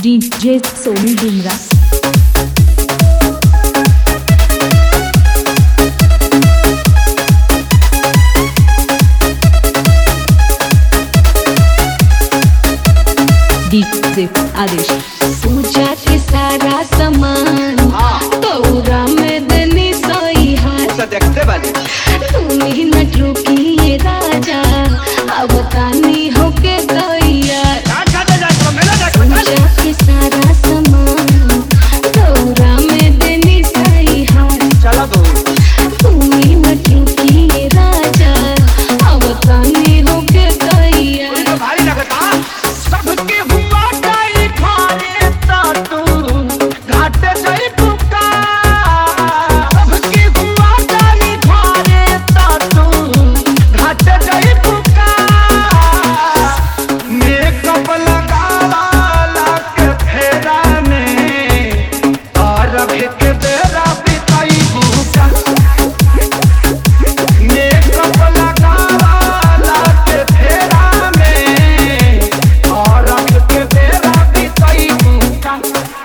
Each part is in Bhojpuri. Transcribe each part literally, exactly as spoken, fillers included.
डीजे सोनू डुमरा। डीजे आदेश। पूजा के सारा सामान तोरा में देनी सोई हाथ देखते बानी तुम ही न रुकी राजा अब तानी होके तैयार। पूजा के सारा सामान तोरा में देनी सोई हाथ चला दो तुम ही न रुकी राजा अब तानी होके तैयार। भारी लगता सबके हुआ काई खाने ता तू घाटे जाई पुका सबके हुआ काई खाने ता तू घाटे जाई पुका मेकअप लगाला के फेरा में और के बेरा बिताई बुका मेकअप लगाला के फेरा में और के बेरा बिताई बुका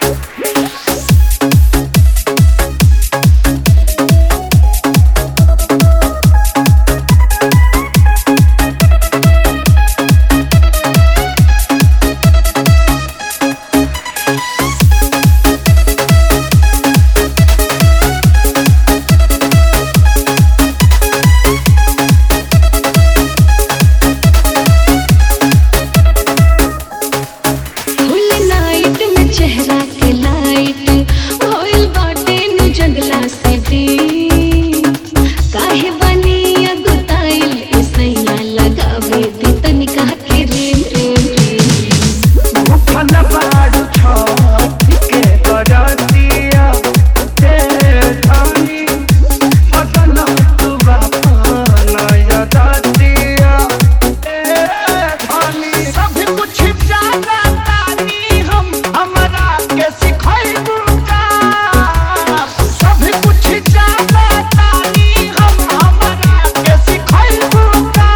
फुल नाइट में चेहरा के लाइट होइल बाटे नु जंगला से दी काहे बनी अगुताइल इसैया लगावे दी तनिका के रेम रेम रेम। फन बाड़ू छत के बरतिया तेरे धानी फसन तू बापन यदतिया तेरे धानी सब कुछ जाना तानी हम हमरा के सिखाई बुका सब कुछ जाना तानी हम हमरा के सिखाई बुका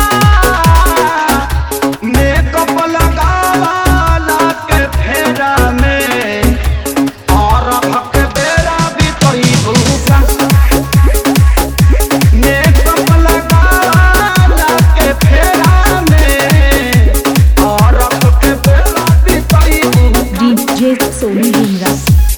मेकअप लगावाला के फेरा में और भक बेरा भी कोई भूखा मेकअप लगावाला के फेरा में और भक बेरा भी कोई भूखा डीजे सोनू डुमरा।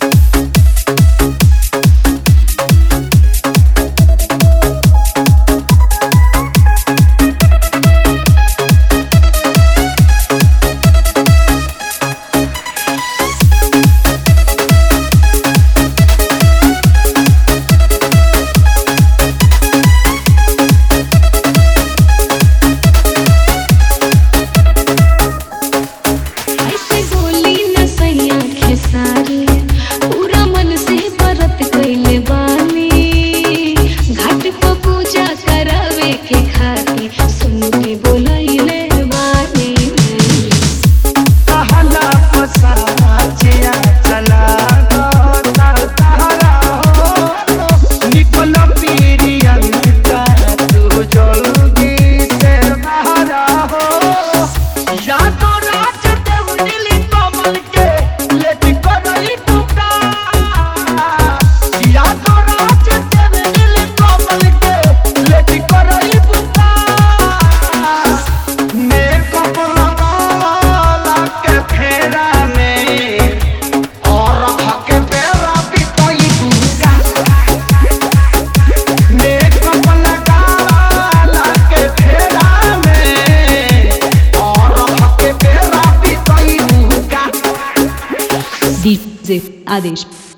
ऐसे बोली न सैया खेसारी पूरा मन से व्रत कैले बानी घाट पर पूजा करावे के खातिर सुन के बोलैले बानी। कहला पसाचिया चला गोता तारा हो निकल पीरियन का तू जल्दी से बाहर हो या तो राज देव नीली कमल के लेट करई टुका या तो राज देव नीली कमल के लेट करई टुका मेकअप लगाला के फेरा में और के बेरा बिताई बुका मेकअप लगाला के फेरा में और के बेरा बिताई बुका डीजे आदेश।